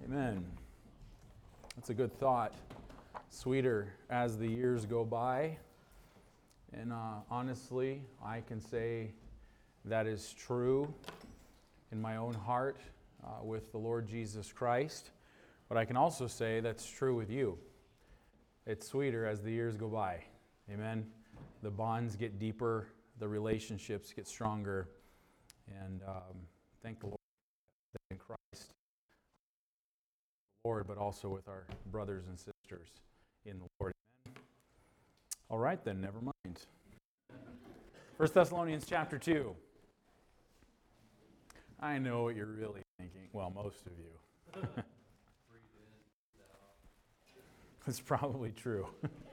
Amen. That's a good thought. Sweeter as the years go by. And honestly, I can say that is true in my own heart with the Lord Jesus Christ. But I can also say that's true with you. It's sweeter as the years go by. Amen. The bonds get deeper, the relationships get stronger. And thank the Lord in Christ, Lord, but also with our brothers and sisters in the Lord. Amen. All right then, never mind. 1 Thessalonians chapter 2. I know what you're really thinking. Well, most of you. It's probably true.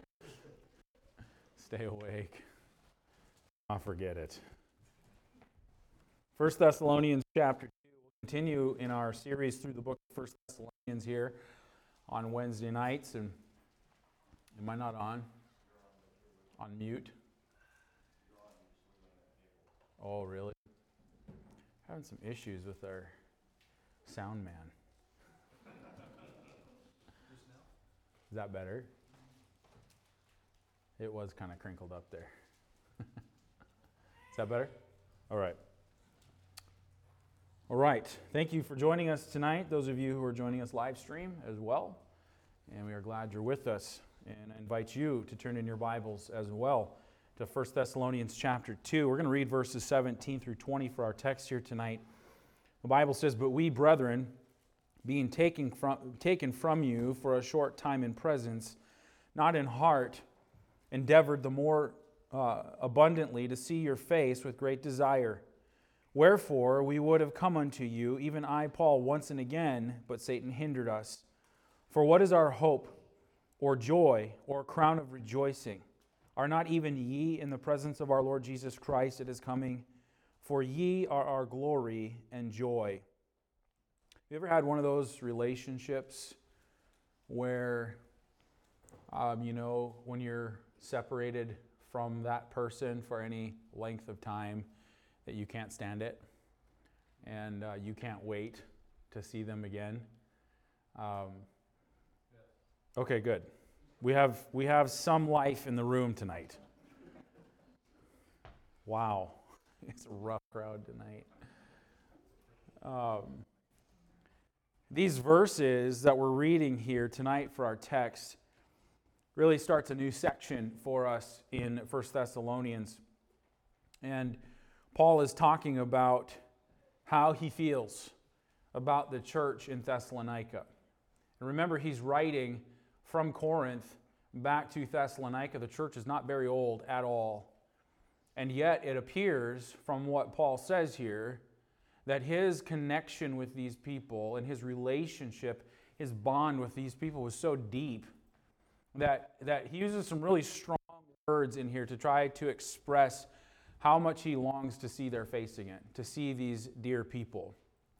Stay awake. I'll forget it. 1 Thessalonians chapter 2. We'll continue in our series through the book of 1 Thessalonians here on Wednesday nights. And am I not on? On mute? Oh, really? Having some issues with our sound man. Is that better? It was kind of crinkled up there. Is that better? All right. All right. Thank you for joining us tonight, those of you who are joining us live stream as well. And we are glad you're with us. And I invite you to turn in your Bibles as well to 1 Thessalonians chapter 2. We're going to read verses 17 through 20 for our text here tonight. The Bible says, "But we, brethren, being taken from you for a short time in presence, not in heart, endeavored the more abundantly to see your face with great desire. Wherefore we would have come unto you, even I, Paul, once and again, but Satan hindered us. For what is our hope, or joy, or crown of rejoicing? Are not even ye in the presence of our Lord Jesus Christ at his coming? For ye are our glory and joy." Have you ever had one of those relationships where, when you're separated from that person for any length of time, that you can't stand it and you can't wait to see them again? Okay, good. We have some life in the room tonight. Wow, it's a rough crowd tonight. These verses that we're reading here tonight for our text really starts a new section for us in 1 Thessalonians. And Paul is talking about how he feels about the church in Thessalonica. And remember, he's writing from Corinth back to Thessalonica. The church is not very old at all. And yet it appears from what Paul says here that his connection with these people and his relationship, his bond with these people was so deep that he uses some really strong words in here to try to express how much he longs to see their face again, to see these dear people.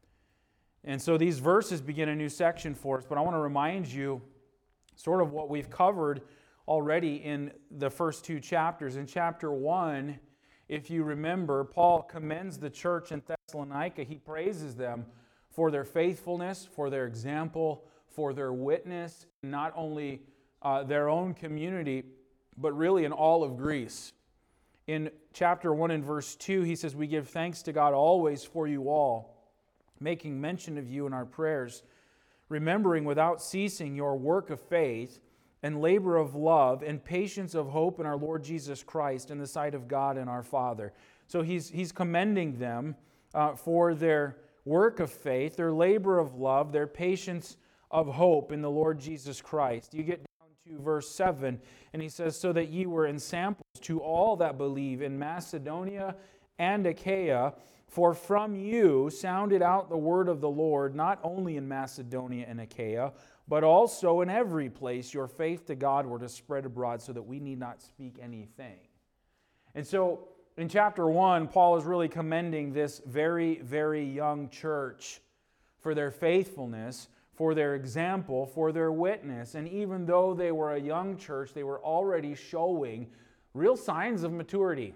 And so these verses begin a new section for us, but I want to remind you sort of what we've covered already in the first two chapters. In chapter 1, if you remember, Paul commends the church in Thessalonica. He praises them for their faithfulness, for their example, for their witness, not only their own community, but really in all of Greece. In chapter 1 and verse 2, he says, "We give thanks to God always for you all, making mention of you in our prayers, remembering without ceasing your work of faith and labor of love and patience of hope in our Lord Jesus Christ in the sight of God and our Father." So he's commending them for their work of faith, their labor of love, their patience of hope in the Lord Jesus Christ. You get down to verse 7, and he says, "So that ye were ensamples to all that believe in Macedonia and Achaia, for from you sounded out the word of the Lord, not only in Macedonia and Achaia, but also in every place your faith to God were to spread abroad, so that we need not speak anything." And so in chapter 1, Paul is really commending this very, very young church for their faithfulness, for their example, for their witness. And even though they were a young church, they were already showing real signs of maturity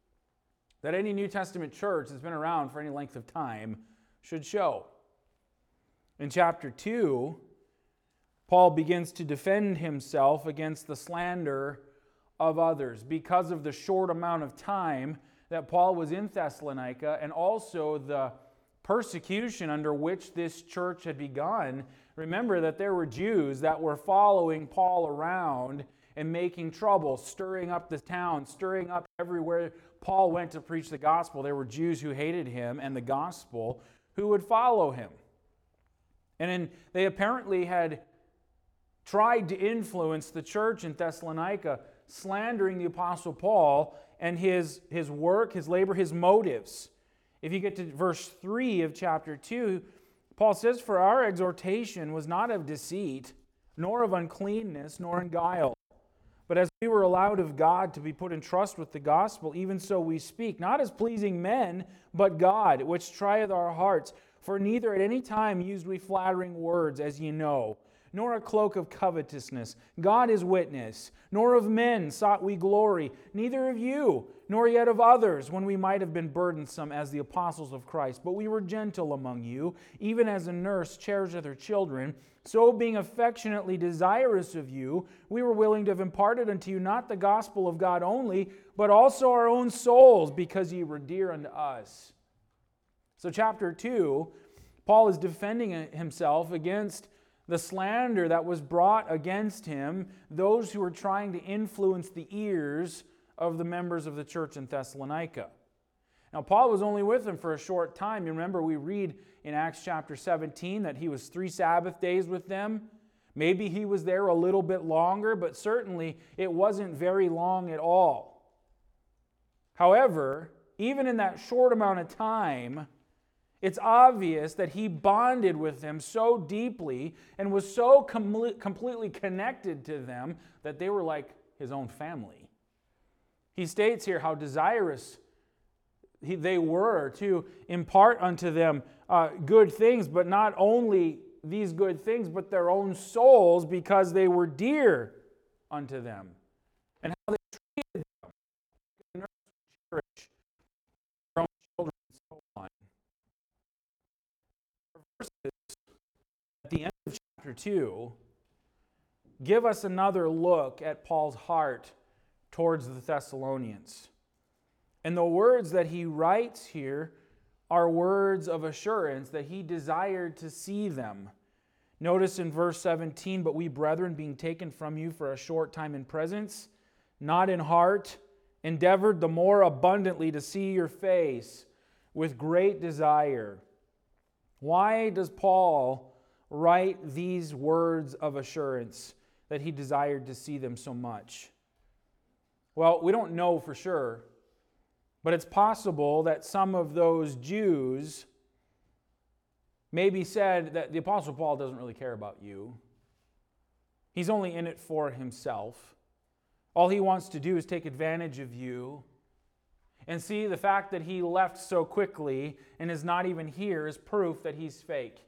that any New Testament church that's been around for any length of time should show. In chapter 2, Paul begins to defend himself against the slander of others because of the short amount of time that Paul was in Thessalonica and also the persecution under which this church had begun. Remember that there were Jews that were following Paul around and making trouble, stirring up the town, stirring up everywhere Paul went to preach the gospel. There were Jews who hated him and the gospel who would follow him. And they apparently had tried to influence the church in Thessalonica, slandering the Apostle Paul and his work, his labor, his motives. If you get to verse 3 of chapter 2, Paul says, "For our exhortation was not of deceit, nor of uncleanness, nor in guile. But as we were allowed of God to be put in trust with the gospel, even so we speak, not as pleasing men, but God, which trieth our hearts. For neither at any time used we flattering words, as ye know, nor a cloak of covetousness. God is witness. Nor of men sought we glory, neither of you, nor yet of others, when we might have been burdensome as the apostles of Christ. But we were gentle among you, even as a nurse cherisheth her children. So being affectionately desirous of you, we were willing to have imparted unto you not the gospel of God only, but also our own souls, because ye were dear unto us." So chapter 2, Paul is defending himself against the slander that was brought against him, those who were trying to influence the ears of the members of the church in Thessalonica. Now, Paul was only with them for a short time. You remember we read in Acts chapter 17 that he was 3 Sabbath days with them. Maybe he was there a little bit longer, but certainly it wasn't very long at all. However, even in that short amount of time, it's obvious that he bonded with them so deeply and was so completely connected to them that they were like his own family. He states here how desirous they were to impart unto them good things, but not only these good things, but their own souls, because they were dear unto them. And how they treated them, nurse, cherish their own children, and so on. Verses at the end of chapter 2 give us another look at Paul's heart towards the Thessalonians. And the words that he writes here are words of assurance that he desired to see them. Notice in verse 17, "But we, brethren, being taken from you for a short time in presence, not in heart, endeavored the more abundantly to see your face with great desire." Why does Paul write these words of assurance that he desired to see them so much? Well, we don't know for sure. But it's possible that some of those Jews maybe said that the Apostle Paul doesn't really care about you. He's only in it for himself. All he wants to do is take advantage of you. And see, the fact that he left so quickly and is not even here is proof that he's fake.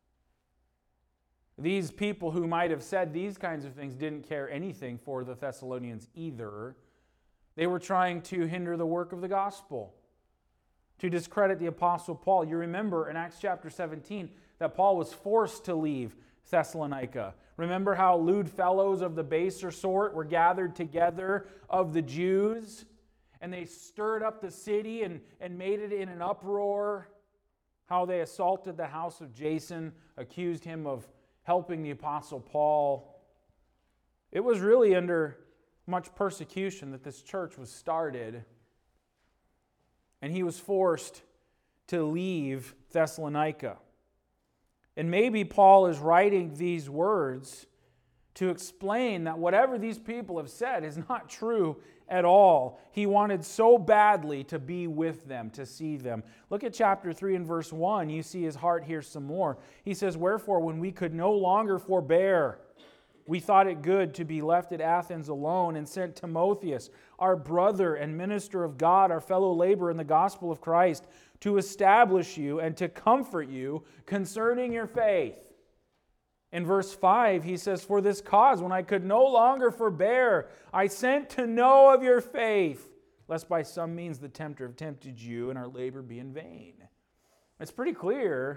These people who might have said these kinds of things didn't care anything for the Thessalonians either. They were trying to hinder the work of the gospel, to discredit the Apostle Paul. You remember in Acts chapter 17 that Paul was forced to leave Thessalonica. Remember how lewd fellows of the baser sort were gathered together of the Jews, and they stirred up the city and made it in an uproar. How they assaulted the house of Jason, accused him of helping the Apostle Paul. It was really under much persecution that this church was started, and he was forced to leave Thessalonica. And maybe Paul is writing these words to explain that whatever these people have said is not true at all. He wanted so badly to be with them, to see them. Look at chapter 3 and verse 1. You see his heart here some more. He says, "Wherefore, when we could no longer forbear, we thought it good to be left at Athens alone, and sent Timotheus, our brother and minister of God, our fellow laborer in the gospel of Christ, to establish you and to comfort you concerning your faith." In verse 5, he says, "For this cause, when I could no longer forbear, I sent to know of your faith, lest by some means the tempter have tempted you, and our labor be in vain." It's pretty clear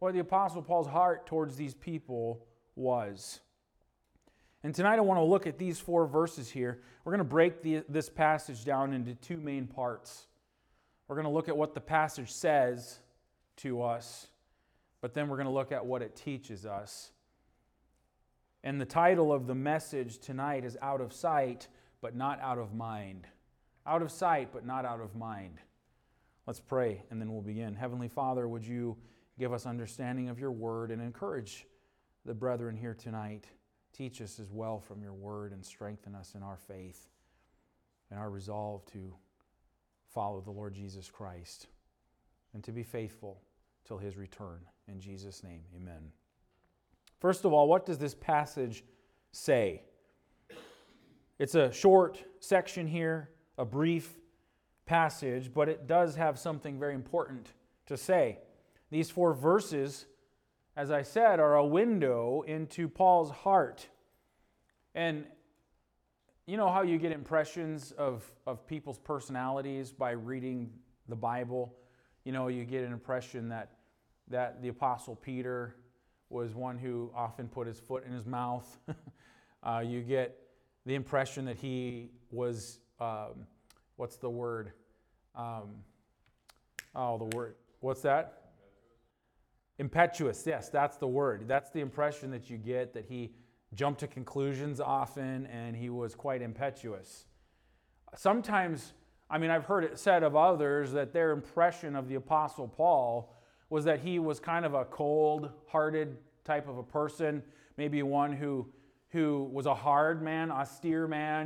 what the Apostle Paul's heart towards these people was. And tonight I want to look at these 4 verses here. We're going to break this passage down into 2 main parts. We're going to look at what the passage says to us, but then we're going to look at what it teaches us. And the title of the message tonight is Out of Sight, but Not Out of Mind. Out of sight, but not out of mind. Let's pray, and then we'll begin. Heavenly Father, would you give us understanding of your word and encourage the brethren here tonight. Teach us as well from your word and strengthen us in our faith and our resolve to follow the Lord Jesus Christ and to be faithful till his return. In Jesus' name, amen. First of all, what does this passage say? It's a short section here, a brief passage, but it does have something very important to say. These 4 verses, as I said, are a window into Paul's heart. And you know how you get impressions of people's personalities by reading the Bible? You know, you get an impression that the Apostle Peter was one who often put his foot in his mouth. You get the impression that he was, what's the word? What's that? Impetuous, yes, that's the word. That's the impression that you get, that he jumped to conclusions often and he was quite impetuous. Sometimes, I've heard it said of others that their impression of the Apostle Paul was that he was kind of a cold-hearted type of a person, maybe one who was a hard man, austere man,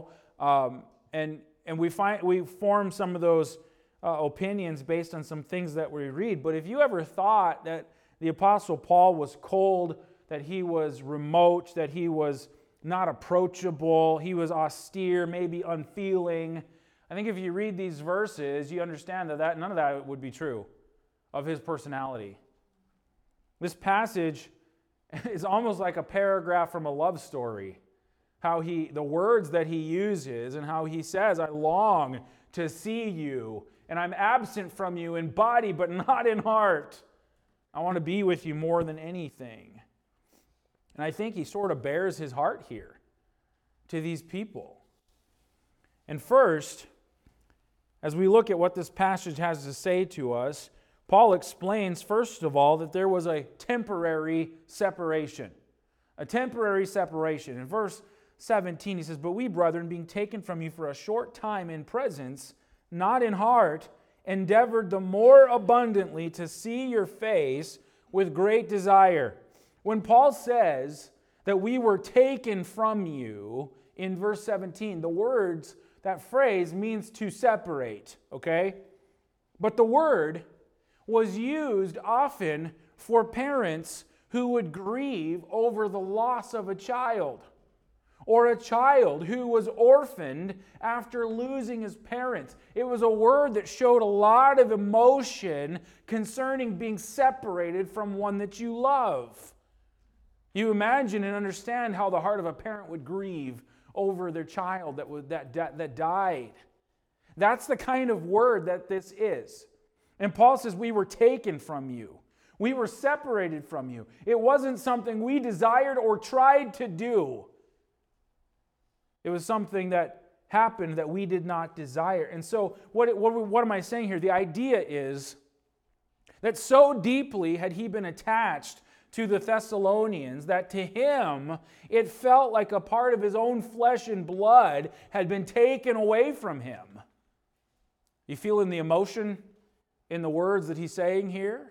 and we form some of those opinions based on some things that we read. But if you ever thought that the Apostle Paul was cold, that he was remote, that he was not approachable, he was austere, maybe unfeeling, I think if you read these verses, you understand that none of that would be true of his personality. This passage is almost like a paragraph from a love story. The words that he uses and how he says, I long to see you, and I'm absent from you in body, but not in heart. I want to be with you more than anything. And I think he sort of bears his heart here to these people. And first, as we look at what this passage has to say to us, Paul explains, first of all, that there was a temporary separation. A temporary separation. In verse 17, he says, But we, brethren, being taken from you for a short time in presence, not in heart, endeavored the more abundantly to see your face with great desire. When Paul says that we were taken from you, in verse 17, that phrase means to separate, okay? But the word was used often for parents who would grieve over the loss of a child, or a child who was orphaned after losing his parents. It was a word that showed a lot of emotion concerning being separated from one that you love. You imagine and understand how the heart of a parent would grieve over their child that died. That's the kind of word that this is. And Paul says, we were taken from you. We were separated from you. It wasn't something we desired or tried to do. It was something that happened that we did not desire. And so what am I saying here? The idea is that so deeply had he been attached to the Thessalonians that to him it felt like a part of his own flesh and blood had been taken away from him. You feeling the emotion in the words that he's saying here?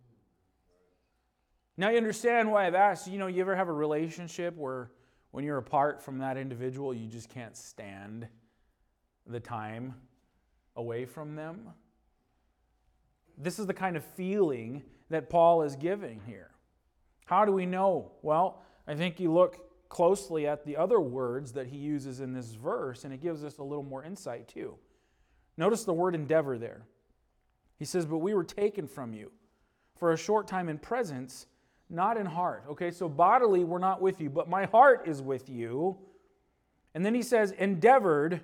Now you understand why I've asked, you ever have a relationship where when you're apart from that individual, you just can't stand the time away from them? This is the kind of feeling that Paul is giving here. How do we know? Well, I think you look closely at the other words that he uses in this verse, and it gives us a little more insight too. Notice the word endeavor there. He says, but we were taken from you for a short time in presence, not in heart. Okay, so bodily we're not with you, but my heart is with you. And then he says, endeavored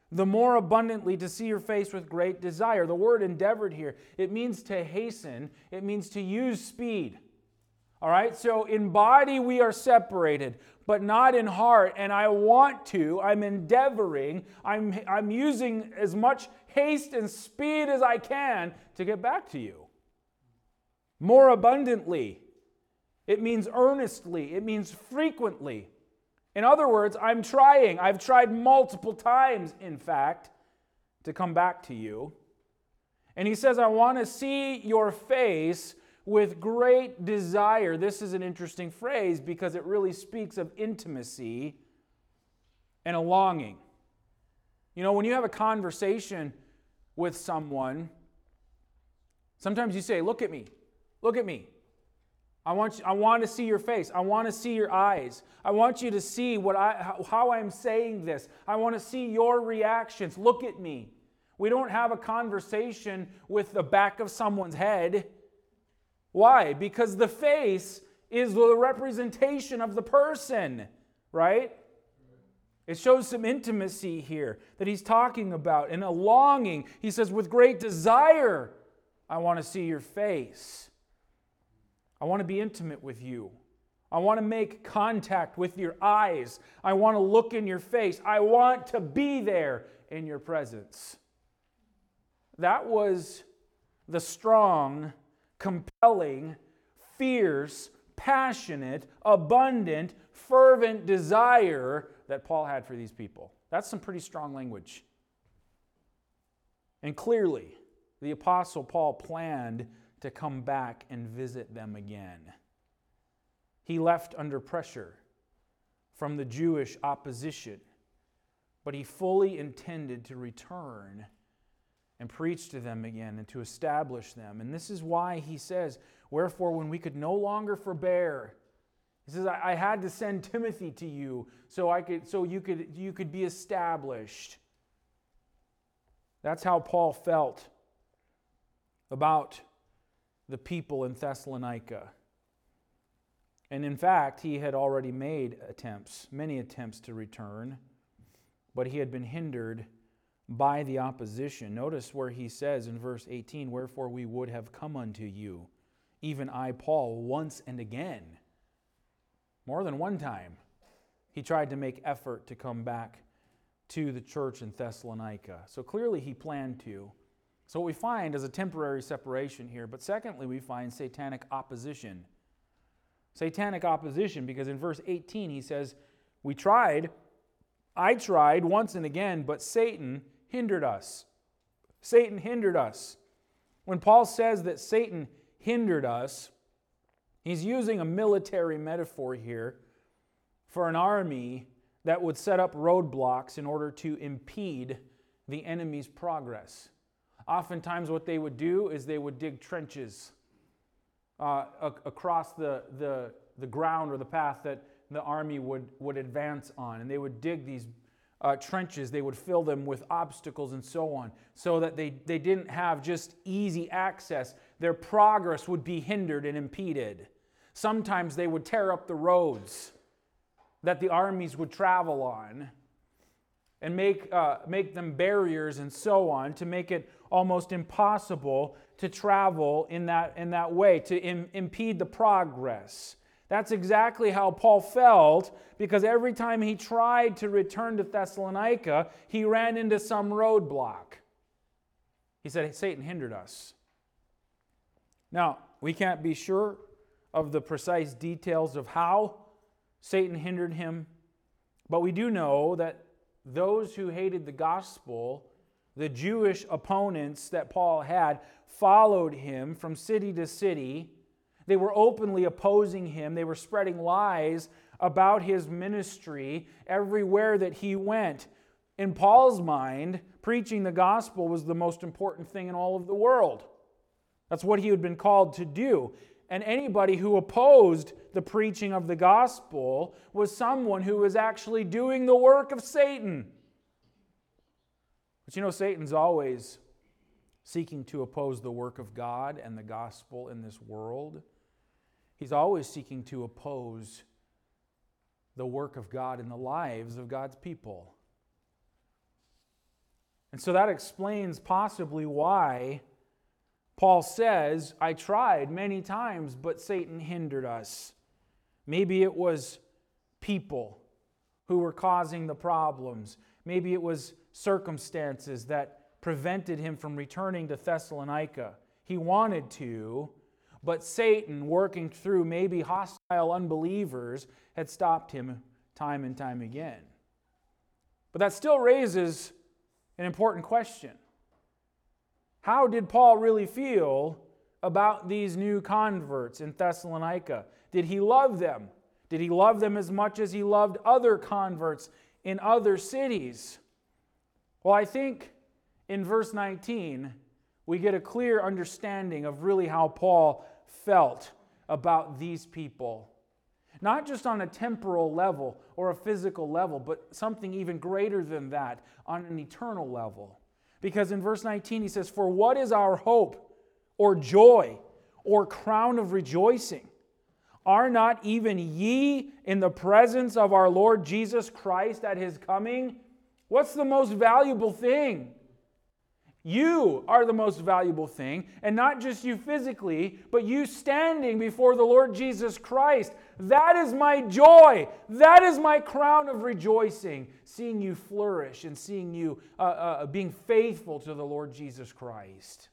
the more abundantly to see your face with great desire. The word endeavored here, it means to hasten. It means to use speed. All right, so in body we are separated, but not in heart. And I'm endeavoring, I'm using as much haste and speed as I can to get back to you. More abundantly. It means earnestly. It means frequently. In other words, I'm trying. I've tried multiple times, in fact, to come back to you. And he says, I want to see your face with great desire. This is an interesting phrase because it really speaks of intimacy and a longing. You know, when you have a conversation with someone, sometimes you say, look at me, look at me. I want to see your face. I want to see your eyes. I want you to see how I'm saying this. I want to see your reactions. Look at me. We don't have a conversation with the back of someone's head. Why? Because the face is the representation of the person, right? It shows some intimacy here that he's talking about and a longing. He says, with great desire, I want to see your face. I want to be intimate with you. I want to make contact with your eyes. I want to look in your face. I want to be there in your presence. That was the strong, compelling, fierce, passionate, abundant, fervent desire that Paul had for these people. That's some pretty strong language. And clearly, the Apostle Paul planned to come back and visit them again. He left under pressure from the Jewish opposition, but he fully intended to return and preach to them again and to establish them. And this is why he says, wherefore when we could no longer forbear, he says, I had to send Timothy to you so you could be established. That's how Paul felt about the people in Thessalonica. And in fact, he had already made many attempts to return, but he had been hindered by the opposition. Notice where he says in verse 18, wherefore we would have come unto you, even I, Paul, once and again. More than one time, he tried to make effort to come back to the church in Thessalonica. So clearly he planned to. So what we find is a temporary separation here, but secondly, we find satanic opposition. Satanic opposition, because in verse 18 he says, I tried once and again, but Satan hindered us. Satan hindered us. When Paul says that Satan hindered us, he's using a military metaphor here for an army that would set up roadblocks in order to impede the enemy's progress. Oftentimes what they would do is they would dig trenches across the ground or the path that the army would advance on. And they would dig these trenches, they would fill them with obstacles and so on, so that they didn't have just easy access. Their progress would be hindered and impeded. Sometimes they would tear up the roads that the armies would travel on and make them barriers and so on, to make it almost impossible to travel in that way, to impede the progress. That's exactly how Paul felt, because every time he tried to return to Thessalonica, he ran into some roadblock. He said, Satan hindered us. Now, we can't be sure of the precise details of how Satan hindered him, but we do know that those who hated the gospel, the Jewish opponents that Paul had, followed him from city to city. They were openly opposing him. They were spreading lies about his ministry everywhere that he went. In Paul's mind, preaching the gospel was the most important thing in all of the world. That's what he had been called to do. And anybody who opposed the preaching of the gospel was someone who was actually doing the work of Satan. But you know, Satan's always seeking to oppose the work of God and the gospel in this world. He's always seeking to oppose the work of God in the lives of God's people. And so that explains possibly why Paul says, I tried many times, but Satan hindered us. Maybe it was people who were causing the problems. Maybe it was circumstances that prevented him from returning to Thessalonica. He wanted to, but Satan, working through maybe hostile unbelievers, had stopped him time and time again. But that still raises an important question. How did Paul really feel about these new converts in Thessalonica? Did he love them? Did he love them as much as he loved other converts in other cities? Well, I think in verse 19, we get a clear understanding of really how Paul felt about these people. Not just on a temporal level or a physical level, but something even greater than that, on an eternal level. Because in verse 19 he says, "For what is our hope or joy or crown of rejoicing? Are not even ye in the presence of our Lord Jesus Christ at His coming?" What's the most valuable thing? You are the most valuable thing, and not just you physically, but you standing before the Lord Jesus Christ. That is my joy. That is my crown of rejoicing, seeing you flourish and seeing you being faithful to the Lord Jesus Christ.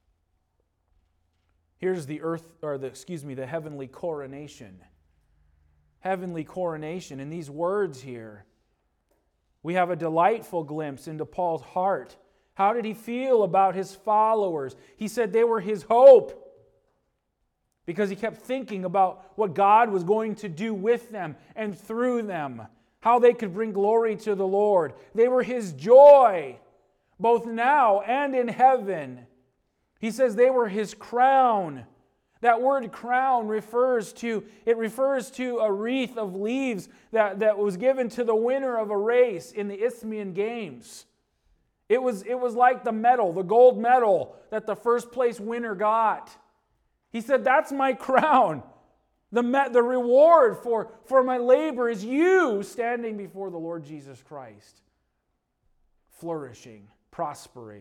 Here's the heavenly coronation. Heavenly coronation. In these words here, we have a delightful glimpse into Paul's heart. How did he feel about his followers? He said they were his hope because he kept thinking about what God was going to do with them and through them, how they could bring glory to the Lord. They were his joy, both now and in heaven. He says they were his crown. That word crown refers to a wreath of leaves that was given to the winner of a race in the Isthmian Games. It was like the medal, the gold medal that the first place winner got. He said, that's my crown. The reward for my labor is you standing before the Lord Jesus Christ, flourishing, prospering.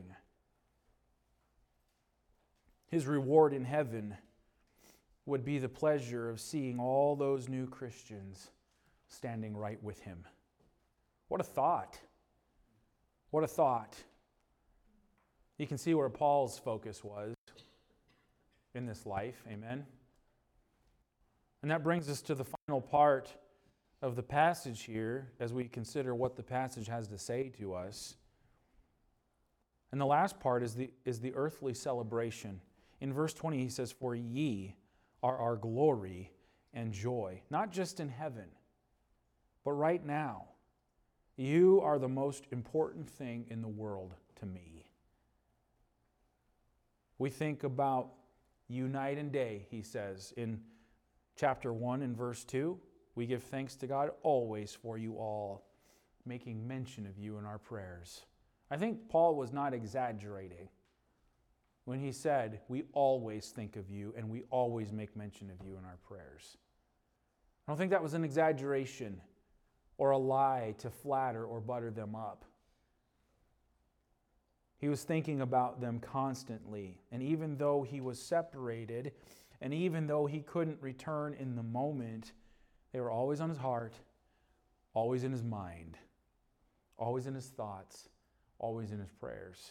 His reward in heaven would be the pleasure of seeing all those new Christians standing right with him. What a thought. What a thought. You can see where Paul's focus was in this life. Amen. And that brings us to the final part of the passage here as we consider what the passage has to say to us. And the last part is the earthly celebration. In verse 20 he says, "For ye are our glory and joy," not just in heaven, but right now. You are the most important thing in the world to me. We think about you night and day, he says in chapter 1 and verse 2. We give thanks to God always for you all, making mention of you in our prayers. I think Paul was not exaggerating when he said, we always think of you and we always make mention of you in our prayers. I don't think that was an exaggeration or a lie to flatter or butter them up. He was thinking about them constantly. And even though he was separated, and even though he couldn't return in the moment, they were always on his heart, always in his mind, always in his thoughts, always in his prayers.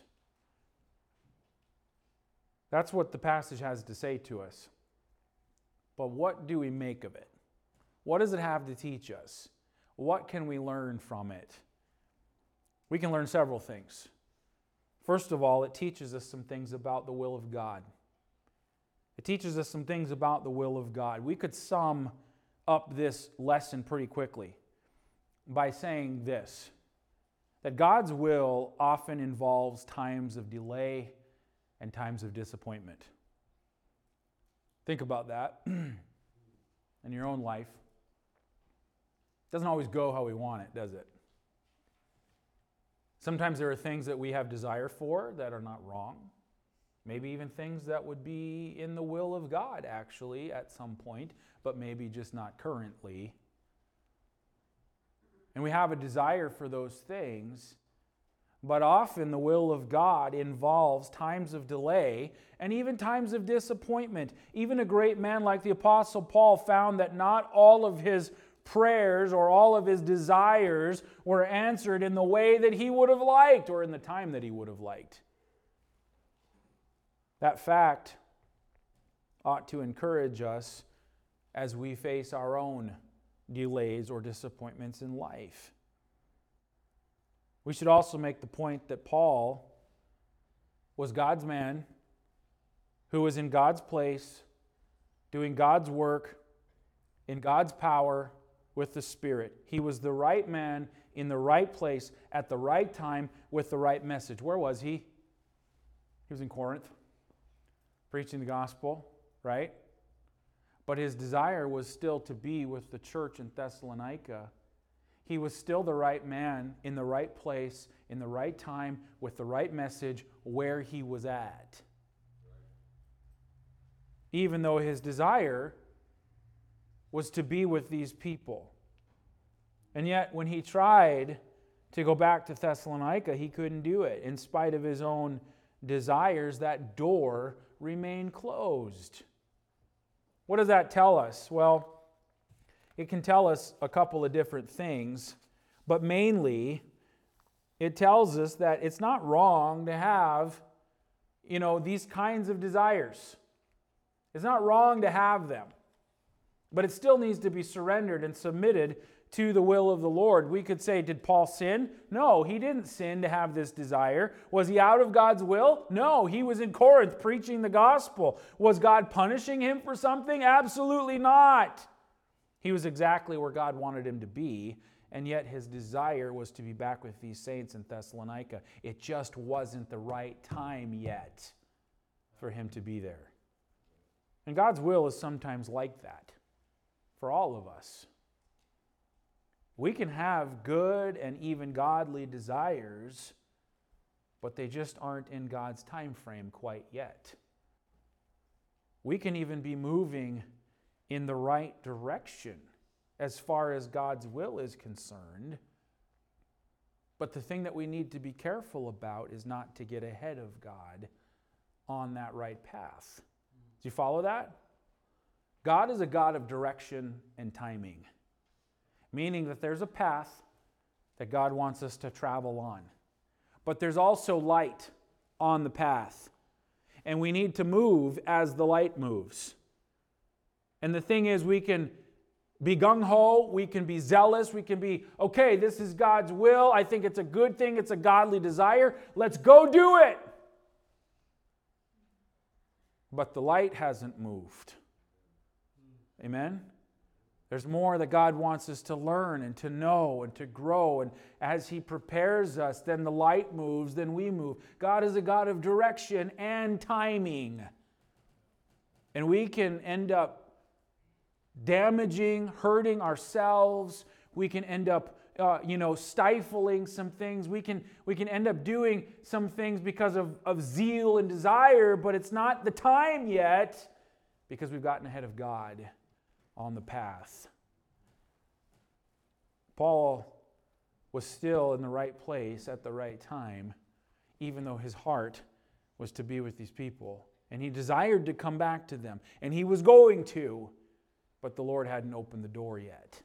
That's what the passage has to say to us. But what do we make of it? What does it have to teach us? What can we learn from it? We can learn several things. First of all, it teaches us some things about the will of God. It teaches us some things about the will of God. We could sum up this lesson pretty quickly by saying this, that God's will often involves times of delay and times of disappointment. Think about that in your own life. It doesn't always go how we want it, does it? Sometimes there are things that we have desire for that are not wrong. Maybe even things that would be in the will of God, actually, at some point, but maybe just not currently. And we have a desire for those things, But often the will of God involves times of delay and even times of disappointment. Even a great man like the Apostle Paul found that not all of his prayers or all of his desires were answered in the way that he would have liked or in the time that he would have liked. That fact ought to encourage us as we face our own delays or disappointments in life. We should also make the point that Paul was God's man who was in God's place, doing God's work, in God's power, with the Spirit. He was the right man in the right place at the right time with the right message. Where was he? He was in Corinth, preaching the gospel, right? But his desire was still to be with the church in Thessalonica. He was still the right man in the right place, in the right time, with the right message, where he was at. Even though his desire was to be with these people. And yet, when he tried to go back to Thessalonica, he couldn't do it. In spite of his own desires, that door remained closed. What does that tell us? Well, it can tell us a couple of different things, but mainly it tells us that it's not wrong to have, these kinds of desires. It's not wrong to have them, but it still needs to be surrendered and submitted to the will of the Lord. We could say, did Paul sin? No, he didn't sin to have this desire. Was he out of God's will? No, he was in Corinth preaching the gospel. Was God punishing him for something? Absolutely not. He was exactly where God wanted him to be, and yet his desire was to be back with these saints in Thessalonica. It just wasn't the right time yet for him to be there. And God's will is sometimes like that for all of us. We can have good and even godly desires, but they just aren't in God's time frame quite yet. We can even be moving in the right direction as far as God's will is concerned, but the thing that we need to be careful about is not to get ahead of God on that right path. Do you follow that? God is a God of direction and timing. Meaning that there's a path that God wants us to travel on. But there's also light on the path. And we need to move as the light moves. And the thing is, we can be gung-ho, we can be zealous, we can be, okay, this is God's will, I think it's a good thing, it's a godly desire, let's go do it. But the light hasn't moved. Amen? There's more that God wants us to learn and to know and to grow. And as He prepares us, then the light moves, then we move. God is a God of direction and timing. And we can end up damaging, hurting ourselves. We can end up, stifling some things. We can end up doing some things because of zeal and desire, but it's not the time yet because we've gotten ahead of God on the path. Paul was still in the right place at the right time, even though his heart was to be with these people. And he desired to come back to them. And he was going to, but the Lord hadn't opened the door yet.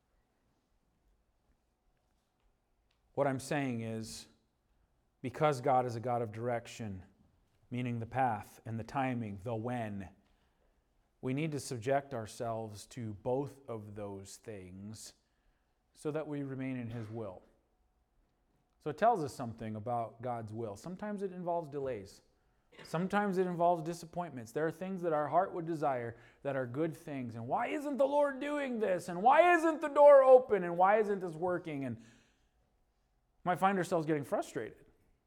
What I'm saying is, because God is a God of direction, meaning the path and the timing, the when, we need to subject ourselves to both of those things so that we remain in His will. So it tells us something about God's will. Sometimes it involves delays. Sometimes it involves disappointments. There are things that our heart would desire that are good things. And why isn't the Lord doing this? And why isn't the door open? And why isn't this working? And we might find ourselves getting frustrated.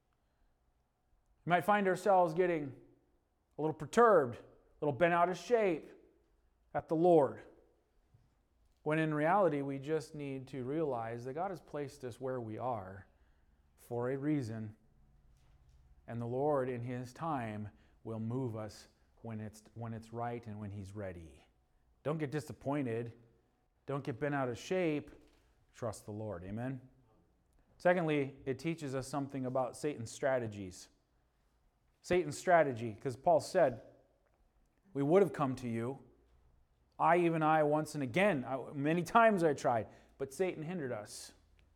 We might find ourselves getting a little perturbed, a little bent out of shape at the Lord. When in reality, we just need to realize that God has placed us where we are for a reason. And the Lord, in His time, will move us when it's right and when He's ready. Don't get disappointed. Don't get bent out of shape. Trust the Lord. Amen? Secondly, it teaches us something about Satan's strategies. Satan's strategy, because Paul said, we would have come to you. Even I, once and again, many times I tried, but Satan hindered us.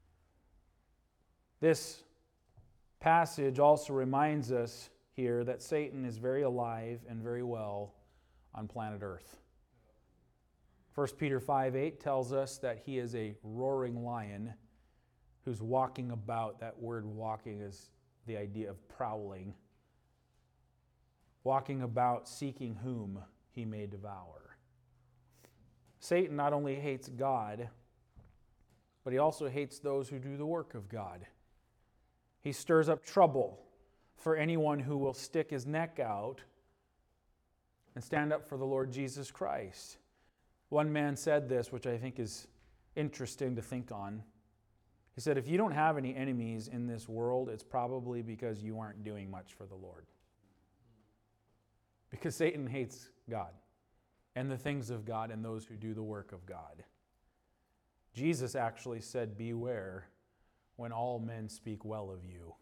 This passage also reminds us here that Satan is very alive and very well on planet Earth. 1 Peter 5:8 tells us that he is a roaring lion who's walking about. That word walking is the idea of prowling. Walking about seeking whom he may devour. Satan not only hates God, but he also hates those who do the work of God. He stirs up trouble for anyone who will stick his neck out and stand up for the Lord Jesus Christ. One man said this, which I think is interesting to think on. He said, if you don't have any enemies in this world, it's probably because you aren't doing much for the Lord. Because Satan hates God and the things of God and those who do the work of God. Jesus actually said, beware when all men speak well of you.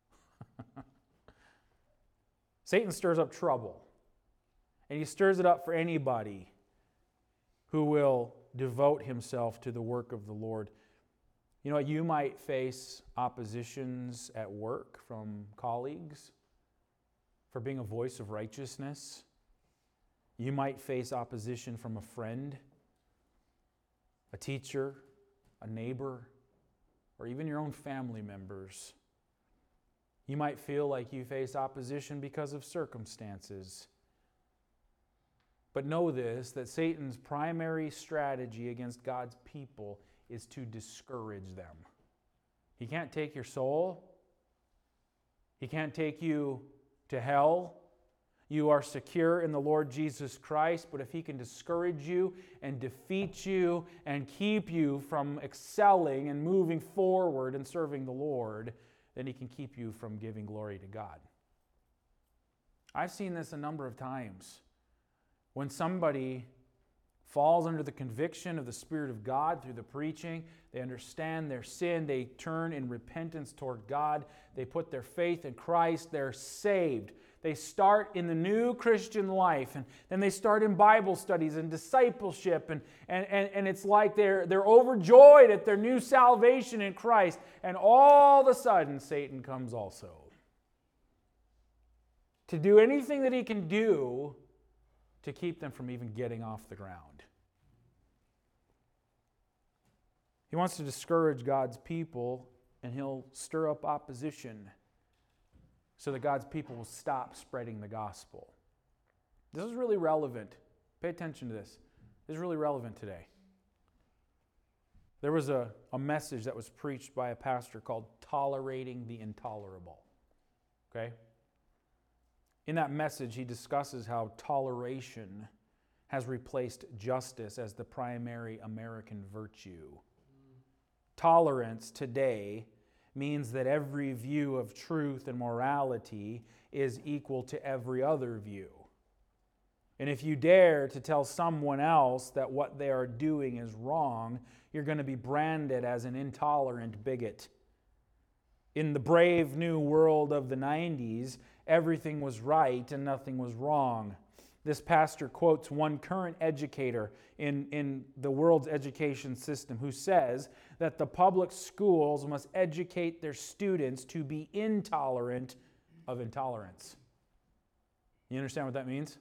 Satan stirs up trouble. And he stirs it up for anybody who will devote himself to the work of the Lord. You know, you might face oppositions at work from colleagues for being a voice of righteousness. You might face opposition from a friend, a teacher, a neighbor, or even your own family members. You might feel like you face opposition because of circumstances. But know this, that Satan's primary strategy against God's people is to discourage them. He can't take your soul. He can't take you to hell. You are secure in the Lord Jesus Christ, but if he can discourage you and defeat you and keep you from excelling and moving forward and serving the Lord, then he can keep you from giving glory to God. I've seen this a number of times. When somebody falls under the conviction of the Spirit of God through the preaching, they understand their sin, they turn in repentance toward God, they put their faith in Christ, they're saved. They start in the new Christian life, and then they start in Bible studies and discipleship, and it's like they're overjoyed at their new salvation in Christ, and all of a sudden Satan comes also to do anything that he can do to keep them from even getting off the ground. He wants to discourage God's people, and he'll stir up opposition so that God's people will stop spreading the gospel. This is really relevant. Pay attention to this. This is really relevant today. There was a message that was preached by a pastor called Tolerating the Intolerable. Okay? In that message, he discusses how toleration has replaced justice as the primary American virtue. Tolerance today means that every view of truth and morality is equal to every other view. And if you dare to tell someone else that what they are doing is wrong, you're going to be branded as an intolerant bigot. In the brave new world of the 90s, everything was right and nothing was wrong. This pastor quotes one current educator in the world's education system who says that the public schools must educate their students to be intolerant of intolerance. You understand what that means?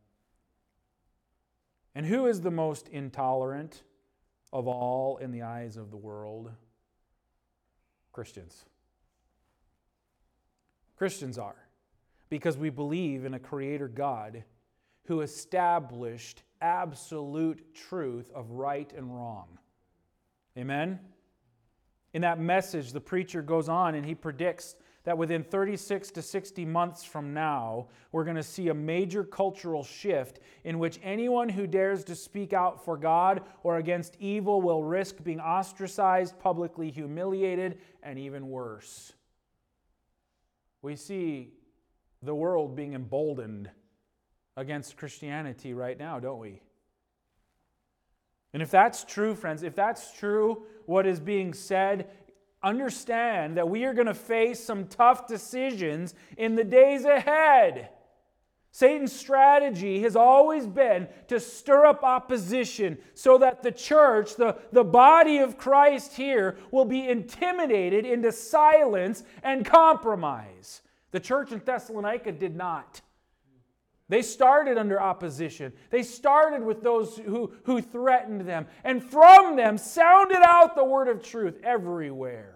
And who is the most intolerant of all in the eyes of the world? Christians. Christians are. Because we believe in a creator God who established absolute truth of right and wrong. Amen? In that message, the preacher goes on and he predicts that within 36 to 60 months from now, we're going to see a major cultural shift in which anyone who dares to speak out for God or against evil will risk being ostracized, publicly humiliated, and even worse. We see the world being emboldened against Christianity right now, don't we? And if that's true, friends, if that's true, what is being said, understand that we are going to face some tough decisions in the days ahead. Satan's strategy has always been to stir up opposition so that the church, the body of Christ here, will be intimidated into silence and compromise. The church in Thessalonica did not. They started under opposition. They started with those who threatened them, and from them sounded out the word of truth everywhere.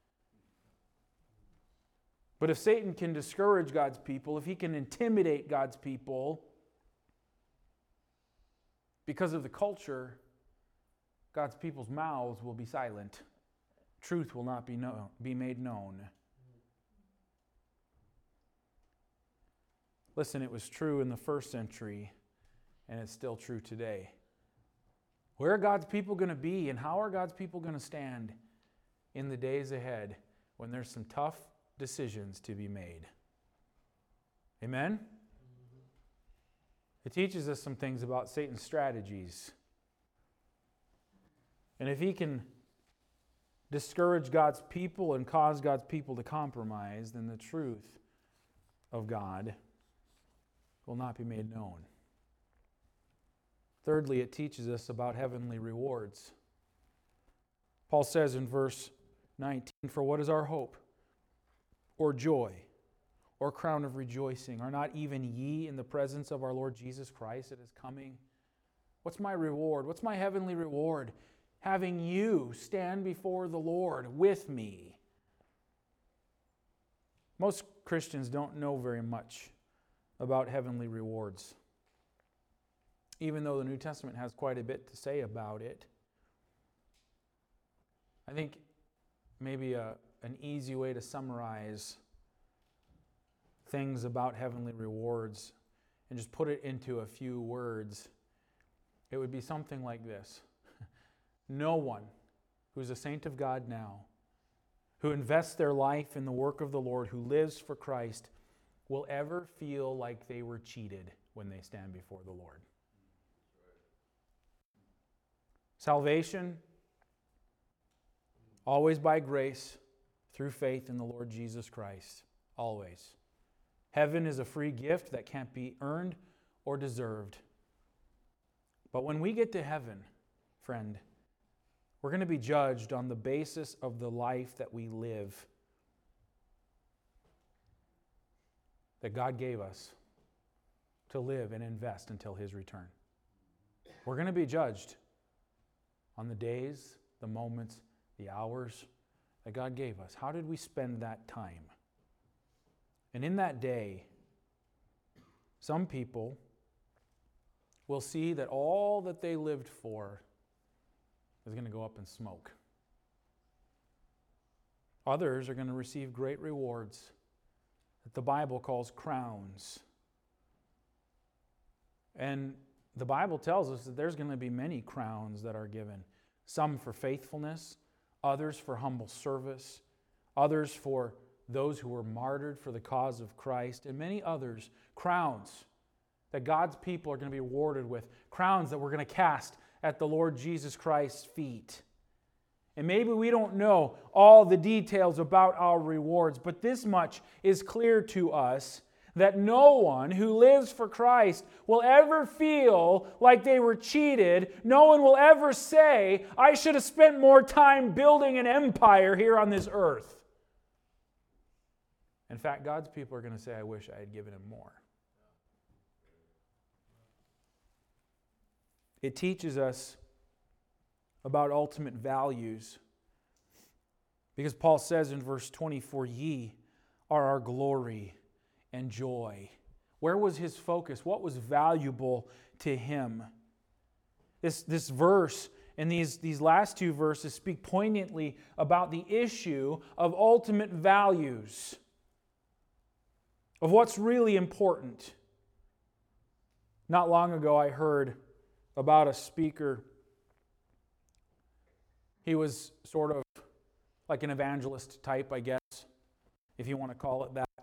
But if Satan can discourage God's people, if he can intimidate God's people because of the culture, God's people's mouths will be silent. Truth will not be made known. Listen, it was true in the first century, and it's still true today. Where are God's people going to be, and how are God's people going to stand in the days ahead when there's some tough decisions to be made? Amen? It teaches us some things about Satan's strategies. And if he can discourage God's people and cause God's people to compromise, then the truth of God will not be made known. Thirdly, it teaches us about heavenly rewards. Paul says in verse 19, "For what is our hope, or joy, or crown of rejoicing? Are not even ye in the presence of our Lord Jesus Christ at his coming? What's my reward? What's my heavenly reward? Having you stand before the Lord with me." Most Christians don't know very much about heavenly rewards, even though the New Testament has quite a bit to say about it. I think maybe an easy way to summarize things about heavenly rewards and just put it into a few words, it would be something like this. No one who's a saint of God now, who invests their life in the work of the Lord, who lives for Christ, will ever feel like they were cheated when they stand before the Lord. Salvation, always by grace, through faith in the Lord Jesus Christ. Always. Heaven is a free gift that can't be earned or deserved. But when we get to heaven, friend, we're going to be judged on the basis of the life that we live, that God gave us to live and invest until his return. We're going to be judged on the days, the moments, the hours that God gave us. How did we spend that time? And in that day, some people will see that all that they lived for is going to go up in smoke. Others are going to receive great rewards that the Bible calls crowns. And the Bible tells us that there's going to be many crowns that are given. Some for faithfulness, others for humble service, others for those who were martyred for the cause of Christ, and many others, crowns that God's people are going to be rewarded with, crowns that we're going to cast at the Lord Jesus Christ's feet. And maybe we don't know all the details about our rewards, but this much is clear to us, that no one who lives for Christ will ever feel like they were cheated. No one will ever say, "I should have spent more time building an empire here on this earth." In fact, God's people are going to say, "I wish I had given him more." It teaches us about ultimate values, because Paul says in verse 24, "Ye are our glory and joy." Where was his focus? What was valuable to him? This verse and these last two verses speak poignantly about the issue of ultimate values, of what's really important. Not long ago, I heard about a speaker. He was sort of like an evangelist type, I guess, if you want to call it that.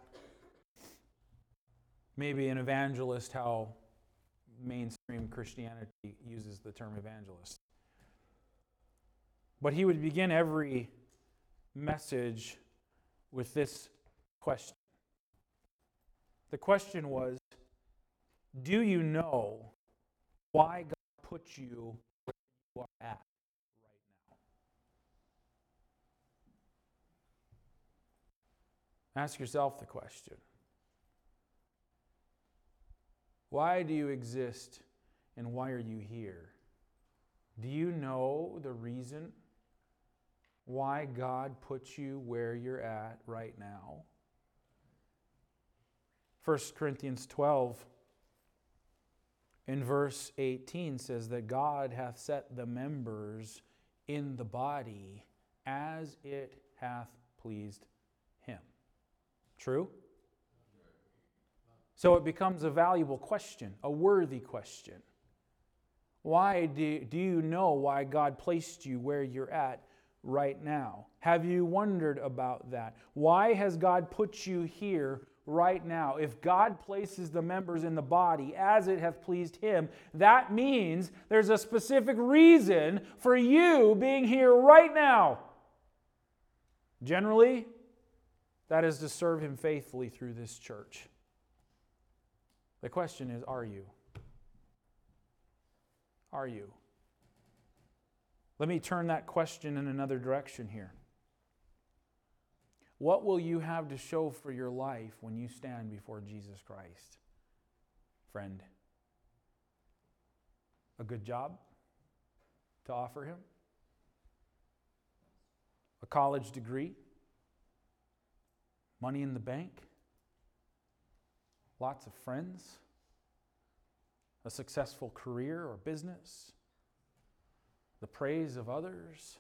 Maybe an evangelist, how mainstream Christianity uses the term evangelist. But he would begin every message with this question. The question was, do you know why God put you where you are at right now? Ask yourself the question. Why do you exist and why are you here? Do you know the reason why God put you where you're at right now? 1 Corinthians 12 in verse 18 says that God hath set the members in the body as it hath pleased him. True? So it becomes a valuable question, a worthy question. Why do you know why God placed you where you're at right now? Have you wondered about that? Why has God put you here right now? If God places the members in the body as it hath pleased him, that means there's a specific reason for you being here right now. Generally, that is to serve him faithfully through this church. The question is, are you? Are you? Let me turn that question in another direction here. What will you have to show for your life when you stand before Jesus Christ? Friend, a good job to offer him? A college degree? Money in the bank? Lots of friends? A successful career or business? The praise of others?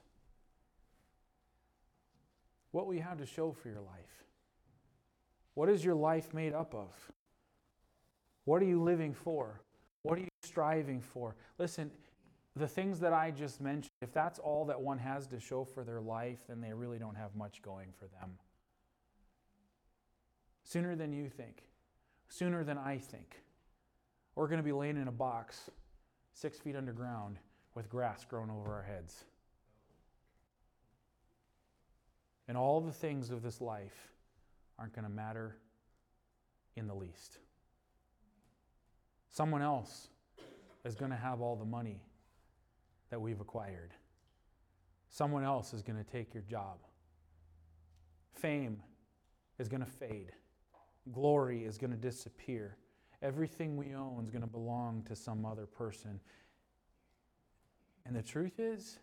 What will you have to show for your life? What is your life made up of? What are you living for? What are you striving for? Listen, the things that I just mentioned, if that's all that one has to show for their life, then they really don't have much going for them. Sooner than you think, sooner than I think, we're going to be laying in a box 6 feet underground with grass growing over our heads. And all the things of this life aren't going to matter in the least. Someone else is going to have all the money that we've acquired. Someone else is going to take your job. Fame is going to fade. Glory is going to disappear. Everything we own is going to belong to some other person. And the truth is,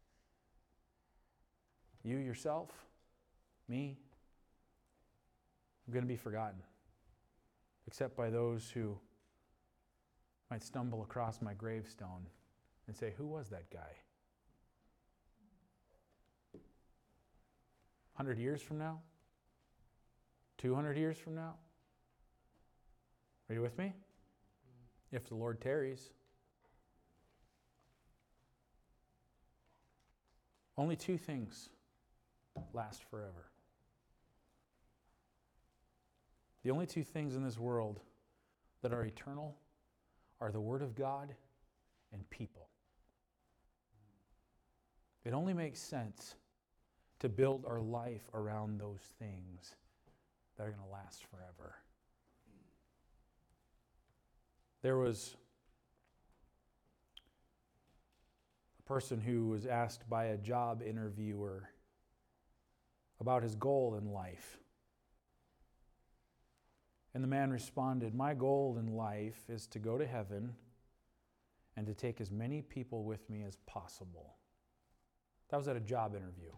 you yourself, me, I'm going to be forgotten, except by those who might stumble across my gravestone and say, who was that guy? 100 years from now? 200 years from now? Are you with me? If the Lord tarries. Only two things last forever. The only two things in this world that are eternal are the Word of God and people. It only makes sense to build our life around those things that are going to last forever. There was a person who was asked by a job interviewer about his goal in life. And the man responded, my goal in life is to go to heaven and to take as many people with me as possible. That was at a job interview.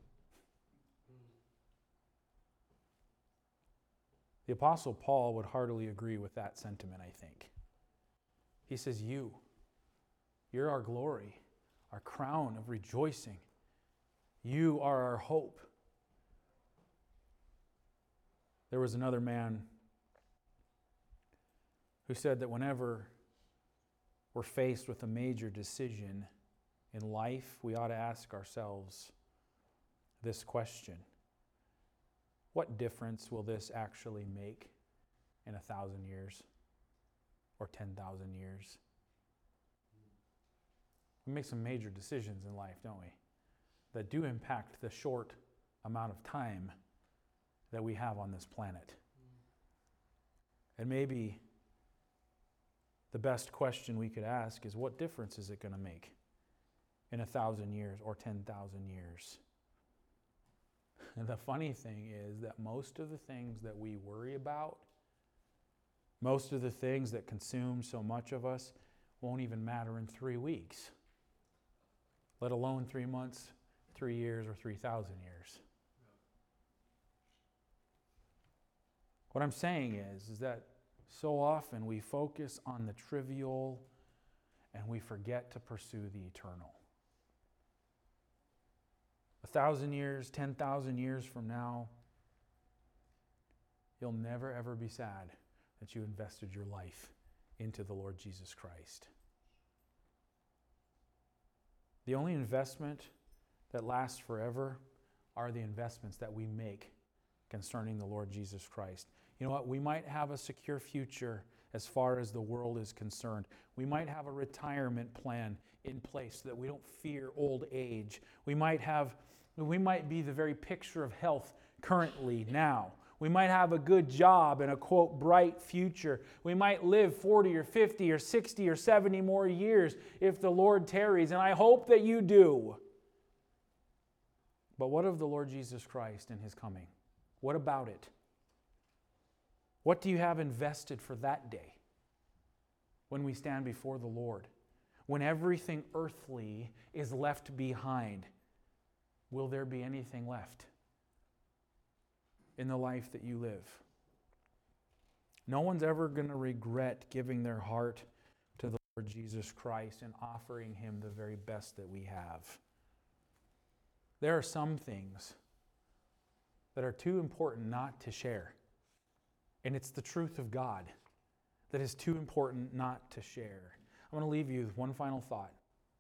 The Apostle Paul would heartily agree with that sentiment, I think. He says, you're our glory, our crown of rejoicing. You are our hope. There was another man who said that whenever we're faced with a major decision in life, we ought to ask ourselves this question: what difference will this actually make in 1,000 years or 10,000 years? We make some major decisions in life, don't we? That do impact the short amount of time that we have on this planet. And maybe the best question we could ask is, what difference is it going to make in 1,000 years or 10,000 years? And the funny thing is that most of the things that we worry about, most of the things that consume so much of us, won't even matter in 3 weeks, let alone 3 months, 3 years, or 3,000 years. What I'm saying is that so often we focus on the trivial and we forget to pursue the eternal. 1,000 years, 10,000 years from now, you'll never ever be sad that you invested your life into the Lord Jesus Christ. The only investment that lasts forever are the investments that we make concerning the Lord Jesus Christ. You know what? We might have a secure future as far as the world is concerned. We might have a retirement plan in place so that we don't fear old age. We might be the very picture of health currently now. We might have a good job and a, quote, bright future. We might live 40 or 50 or 60 or 70 more years if the Lord tarries, and I hope that you do. But what of the Lord Jesus Christ and His coming? What about it? What do you have invested for that day when we stand before the Lord? When everything earthly is left behind, will there be anything left in the life that you live? No one's ever going to regret giving their heart to the Lord Jesus Christ and offering Him the very best that we have. There are some things that are too important not to share. And it's the truth of God that is too important not to share. I want to leave you with one final thought.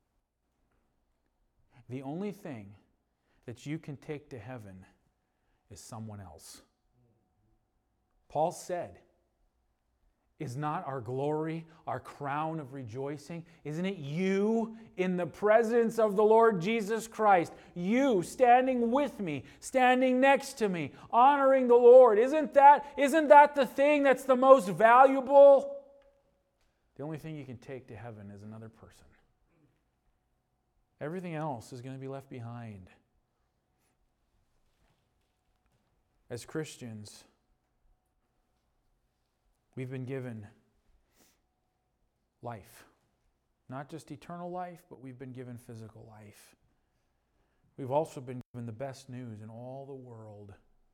The only thing that you can take to heaven is someone else. Paul said, is not our glory, our crown of rejoicing? Isn't it you in the presence of the Lord Jesus Christ? You standing with me, standing next to me, honoring the Lord. Isn't that the thing that's the most valuable? The only thing you can take to heaven is another person. Everything else is going to be left behind. As Christians, we've been given life. Not just eternal life, but we've been given physical life. We've also been given the best news in all the world.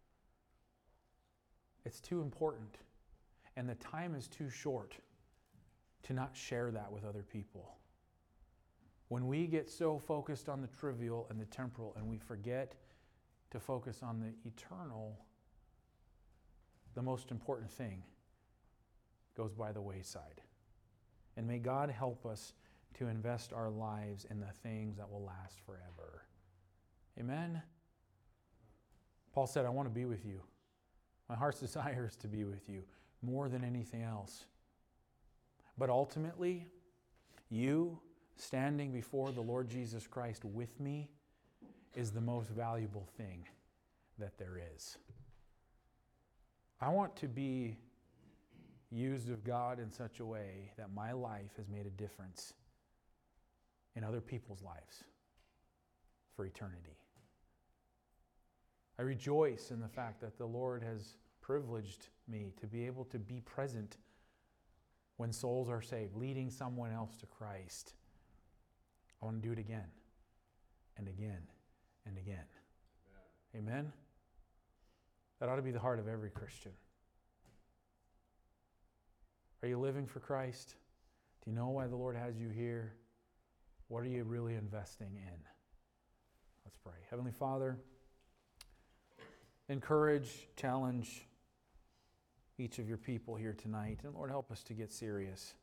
It's too important, and the time is too short to not share that with other people. When we get so focused on the trivial and the temporal and we forget to focus on the eternal, the most important thing goes by the wayside. And may God help us to invest our lives in the things that will last forever. Amen? Paul said, I want to be with you. My heart's desire is to be with you more than anything else. But ultimately, you standing before the Lord Jesus Christ with me is the most valuable thing that there is. I want to be used of God in such a way that my life has made a difference in other people's lives for eternity. I rejoice in the fact that the Lord has privileged me to be able to be present when souls are saved, leading someone else to Christ. I want to do it again and again and again. Amen? That ought to be the heart of every Christian. Are you living for Christ? Do you know why the Lord has you here? What are you really investing in? Let's pray. Heavenly Father, encourage, challenge each of your people here tonight. And Lord, help us to get serious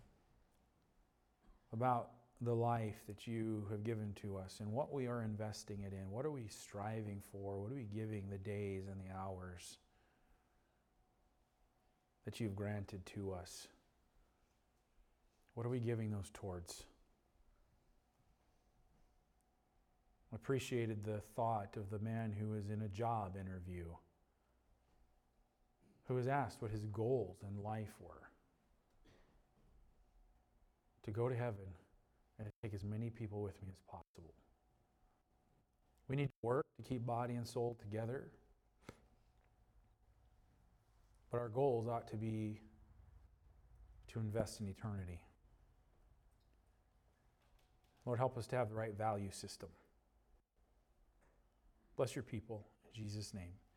about the life that you have given to us and what we are investing it in. What are we striving for? What are we giving the days and the hours that you've granted to us? What are we giving those towards? I appreciated the thought of the man who was in a job interview, who was asked what his goals in life were. To go to heaven and to take as many people with me as possible. We need to work to keep body and soul together. But our goals ought to be to invest in eternity. Lord, help us to have the right value system. Bless your people. In Jesus' name.